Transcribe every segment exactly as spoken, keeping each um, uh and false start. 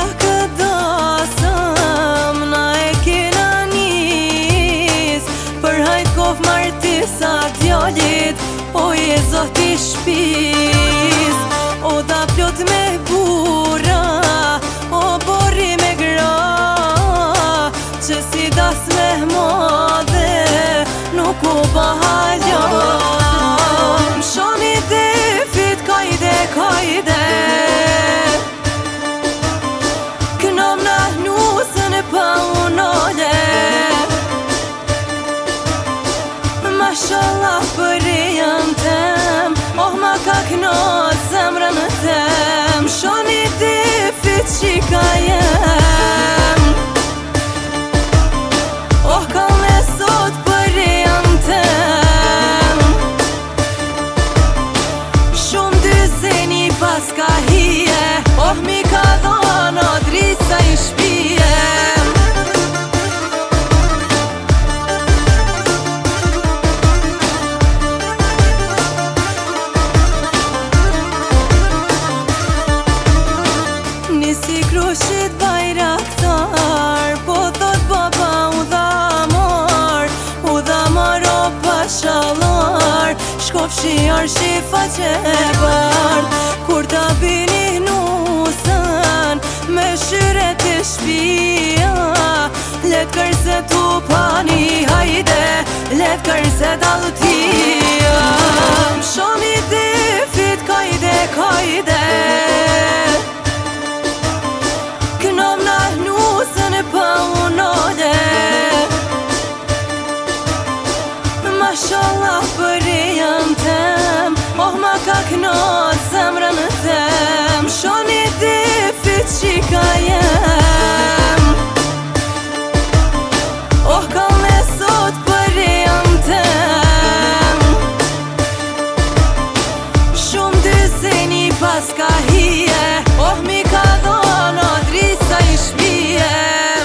këdasëm na e kena nis për hajt kof martisa djallit o je zoti shpis o da plot me bura o borri me gra që si das me madhe nuk u bahalja shani defit kajde kajde kënam na hnusën e pa unale Mashallah për e janë tem oh ma ka knat zemrën e tem shani defit qika jem oh ka me sot për e janë tem shumë dyzeni pas ka hije oh mi ka dhana drisa i shpije Nisi krushit bajraktar po thot baba u dhamar u dhamar o pashalar shkofshi arshi faqe bard kur ta bini hnusën me shyret e shpia let kërse tu pani hajde let kërse daltia shani defit kajde kajde kënam na hnusën e pa unale Mashallah për e janë tem oh ma ka knat zemrën e tem shani defit qika jem oh ka me sot për e janë tem shumë dyzeni pas ka hije oh mi ka dhana drisa i shpije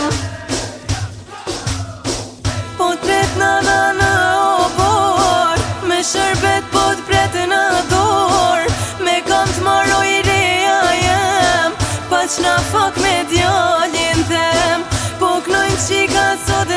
po t'pret na na na o bor me shërbet po t'pret na dor me kam t'maroj reja jem pa qna fak me djallin tem po knojnë qika sot